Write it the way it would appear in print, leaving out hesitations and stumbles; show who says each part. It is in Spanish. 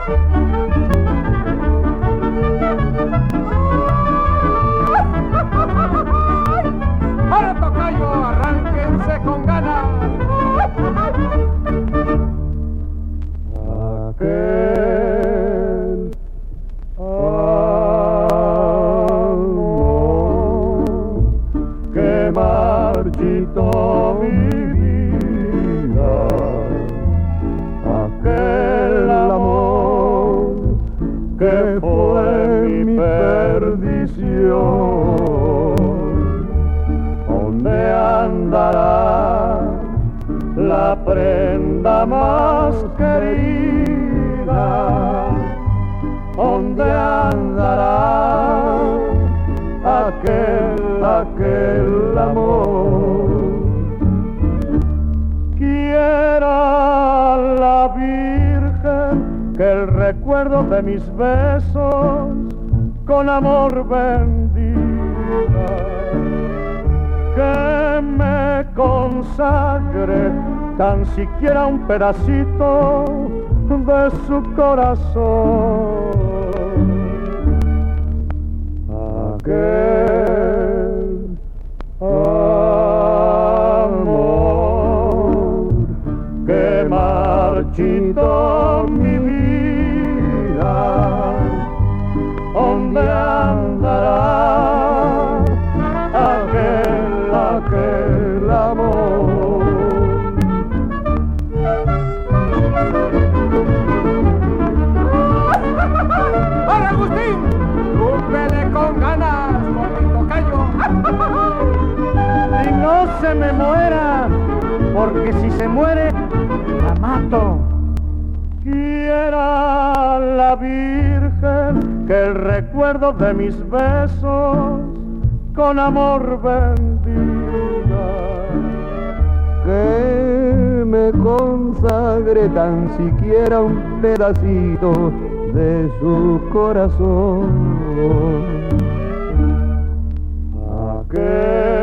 Speaker 1: Para tocayo, arránquense con ganas.
Speaker 2: Aquel amor que marchitó mi vida, aquel amor que fue mi perdición. ¿Dónde andará la prenda más querida? ¿Dónde andará aquel amor? Quiera la Virgen que el recuerdo de mis besos con amor bendiga, que me consagre tan siquiera un pedacito de su corazón. Aquel amor que marchitó mi vida, ¿dónde andará aquel amor?
Speaker 1: ¡Para Agustín! ¡Rúpele con ganas, por mi tocayo!
Speaker 2: Y no se me muera, porque si se muere, la mato. Quiera la Virgen que el recuerdo de mis besos con amor bendiga, que me consagre tan siquiera un pedacito de su corazón. Aquel